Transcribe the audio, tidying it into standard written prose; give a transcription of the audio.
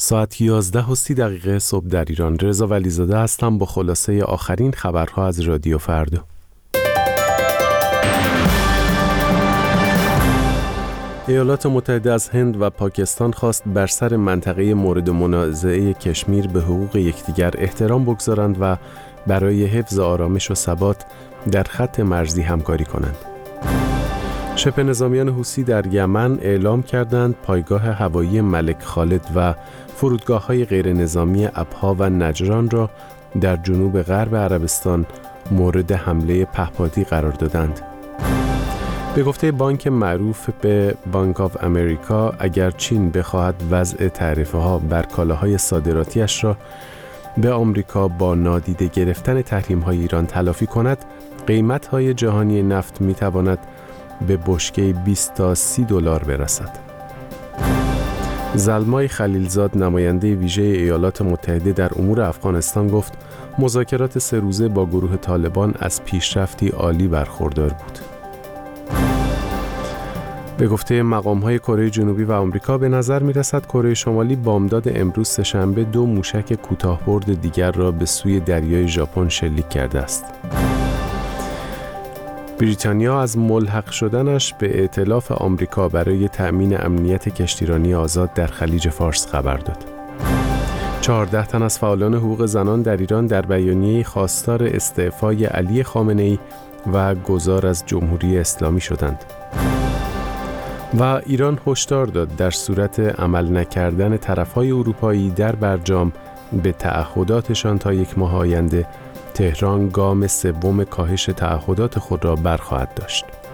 ساعت 11:30 صبح در ایران. رضا ولیزاده هستم با خلاصه آخرین خبرها از رادیو فردا. ایالات متحده از هند و پاکستان خواست بر سر منطقه مورد منازعه کشمیر به حقوق یکدیگر احترام بگذارند و برای حفظ آرامش و ثبات در خط مرزی همکاری کنند. شبه نظامیان حوثی در یمن اعلام کردند پایگاه هوایی ملک خالد و فرودگاه‌های غیر نظامی ابها و نجران را در جنوب غرب عربستان مورد حمله پهپادی قرار دادند. به گفته بانک معروف به بانک آف امریکا، اگر چین بخواهد وضع تعرفه‌ها بر کالاهای صادراتیش را به آمریکا با نادیده گرفتن تحریم‌های ایران تلافی کند، قیمت‌های جهانی نفت می‌تواند به بشکه 20 تا 30 دلار برسد. زلمای خلیلزاد، نماینده ویژه ایالات متحده در امور افغانستان، گفت مذاکرات 3 روزه با گروه طالبان از پیشرفتی عالی برخوردار بود. به گفته مقام‌های کره جنوبی و آمریکا، به نظر می‌رسد کره شمالی بامداد امروز سه‌شنبه 2 موشک کوتاه‌برد دیگر را به سوی دریای ژاپن شلیک کرده است. بریتانیا از ملحق شدنش به ائتلاف آمریکا برای تأمین امنیت کشتیرانی آزاد در خلیج فارس خبر داد. 14 تن از فعالان حقوق زنان در ایران در بیانیه خواستار استعفای علی خامنه‌ای و گذار از جمهوری اسلامی شدند. و ایران هشدار داد در صورت عمل نکردن طرف‌های اروپایی در برجام به تعهداتشان تا 1 ماه آینده، تهران گام 3 کاهش تعهدات خود را برخواهد داشت.